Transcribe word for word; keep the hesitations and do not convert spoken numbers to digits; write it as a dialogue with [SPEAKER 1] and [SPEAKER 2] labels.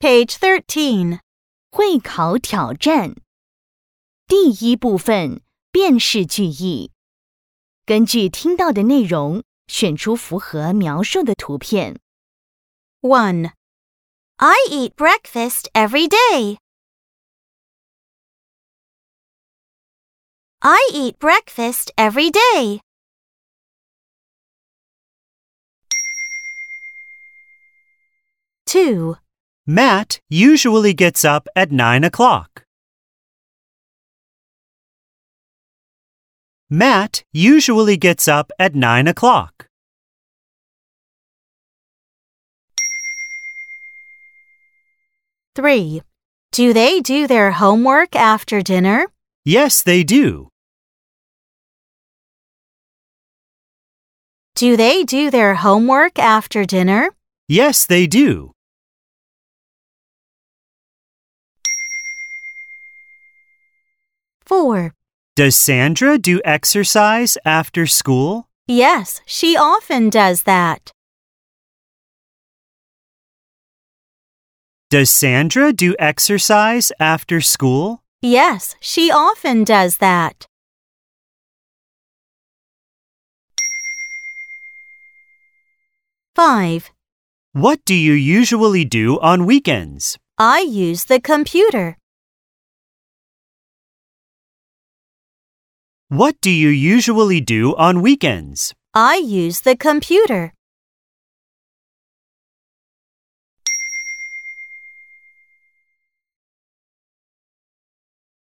[SPEAKER 1] Page thirteen.
[SPEAKER 2] 会考挑战。第一部分，辨识句意。根据听到的内容，选出符合描述的图片。
[SPEAKER 1] one. I eat breakfast every day. I eat breakfast every day. two.
[SPEAKER 3] Matt usually gets up at nine o'clock. Matt usually gets up at nine o'clock.
[SPEAKER 1] three. Do they do their homework after dinner?
[SPEAKER 3] Yes, they do.
[SPEAKER 1] Do they do their homework after dinner?
[SPEAKER 3] Yes, they do.
[SPEAKER 1] four.
[SPEAKER 3] Does Sandra do exercise after school?
[SPEAKER 1] Yes, she often does that.
[SPEAKER 3] Does Sandra do exercise after school?
[SPEAKER 1] Yes, she often does that. five.
[SPEAKER 3] What do you usually do on weekends?
[SPEAKER 1] I use the computer.
[SPEAKER 3] What do you usually do on weekends?
[SPEAKER 1] I use the computer.